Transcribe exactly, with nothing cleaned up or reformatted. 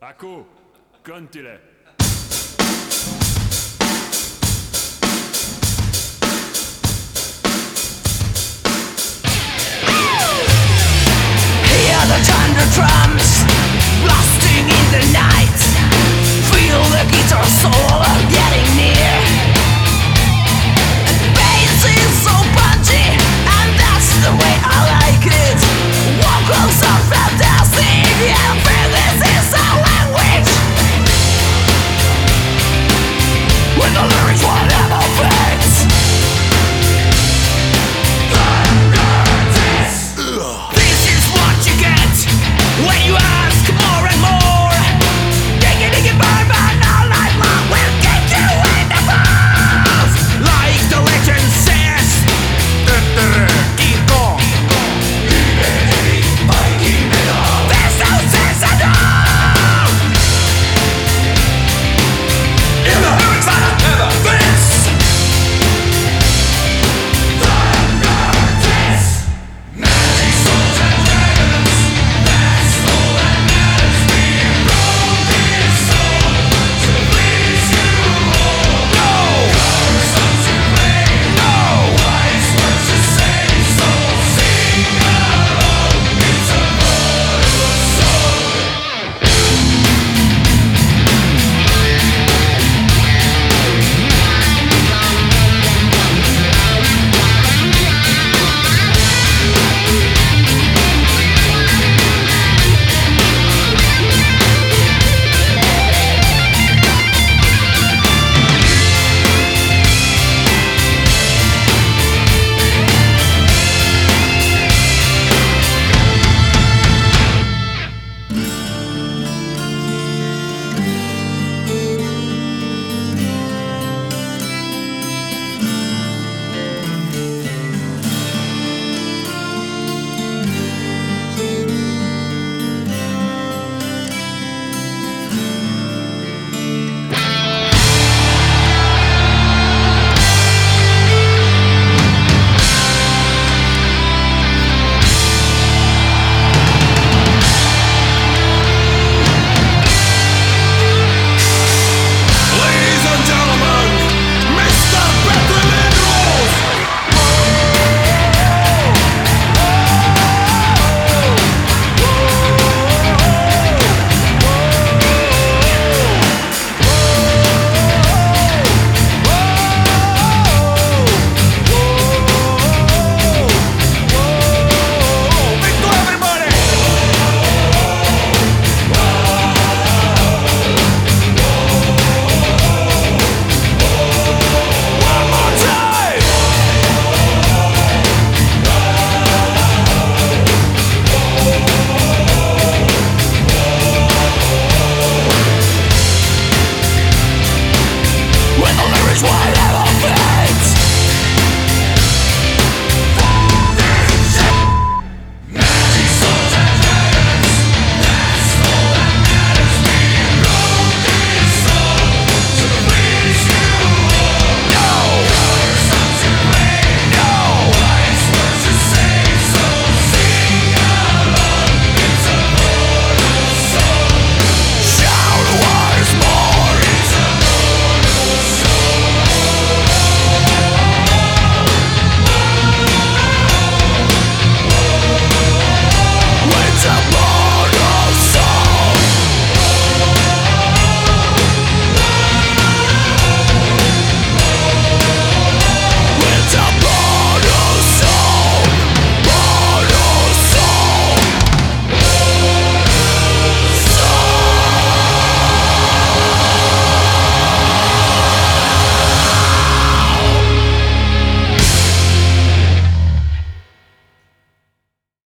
Aku, kõntile. Hear the thunder drums blasting in the night. Feel the guitar solo getting near. Bass is so punchy, and that's the way I like it. Vocals are fantastic, and this is our language. When the lyrics whatever fits. This is what you get when you are